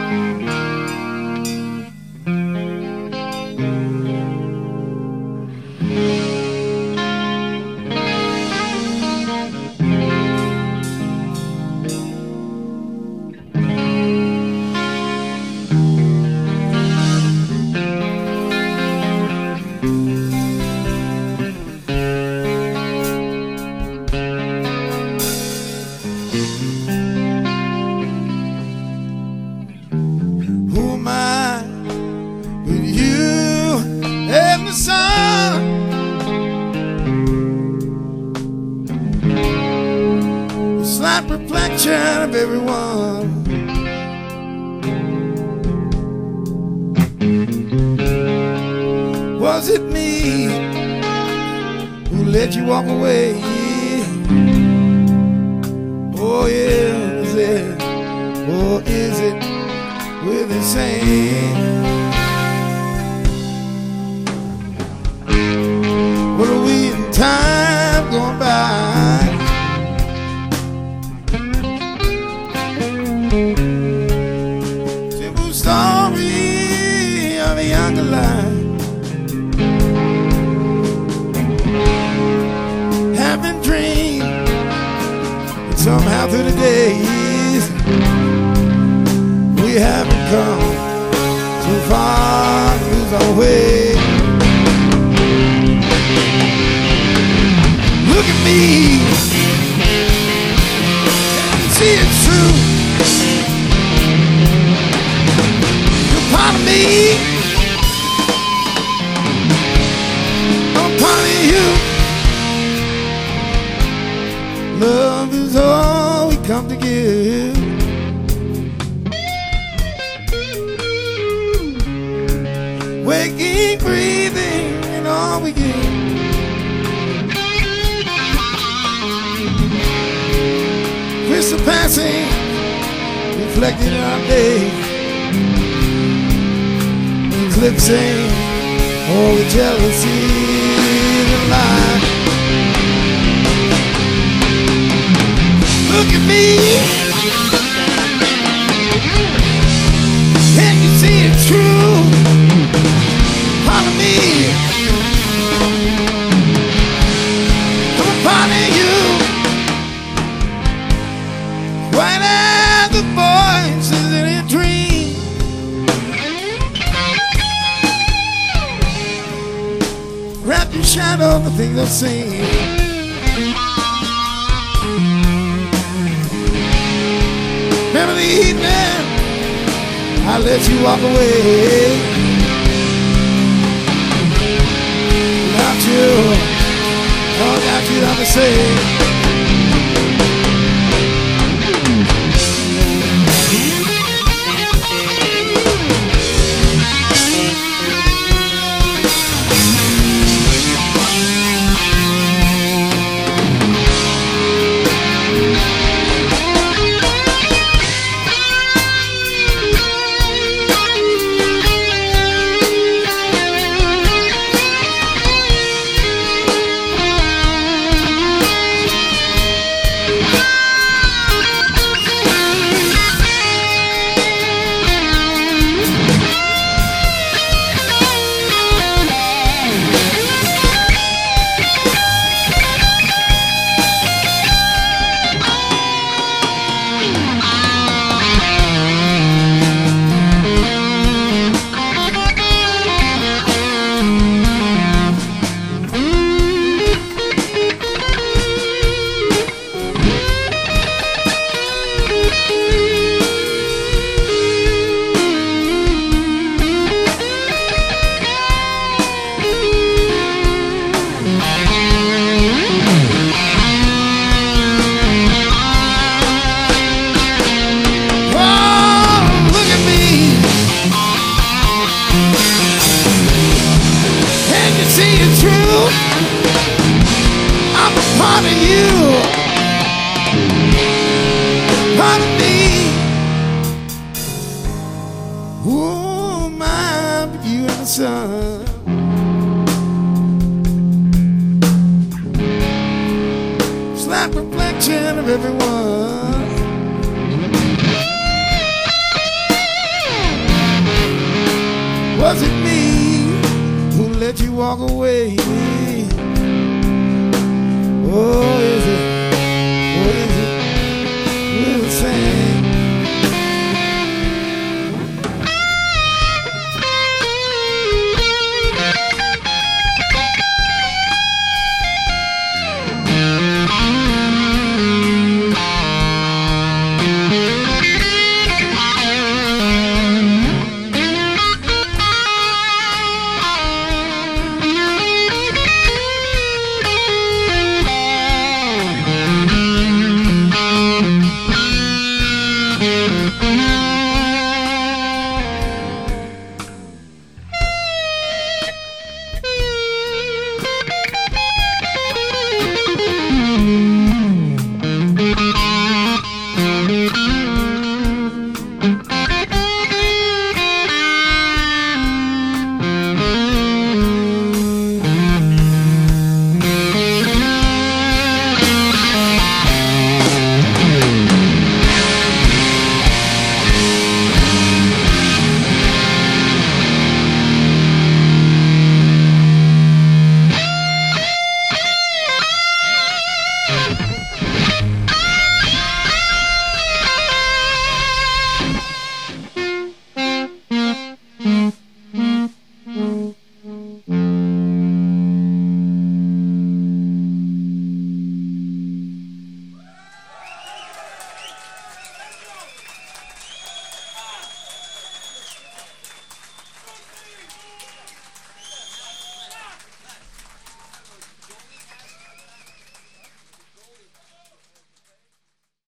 Who am I with you and the sun? A slight reflection of everyone. Was it me who let you walk away? Oh yeah, was it? Or is it we're the same? What are we in time going by? Simple story of a younger life. Having dreamed that somehow through the days we haven't come too far to lose our way. Look at me, can you see it's true? You're part of me, I'm part of you. Love is all we come to give. Waking, breathing, and all we get. Crystal passing, reflected in our day. Eclipsing all the jealousy and lie. Look at me, can you see it's true? Part of me, I'm a part of you. Right as the voices in a dream, wrap your shadow in the things I've seen. Remember the evening I let you walk away. All got you to say. walk away. Oh, is it? Oh, is it? We're the same.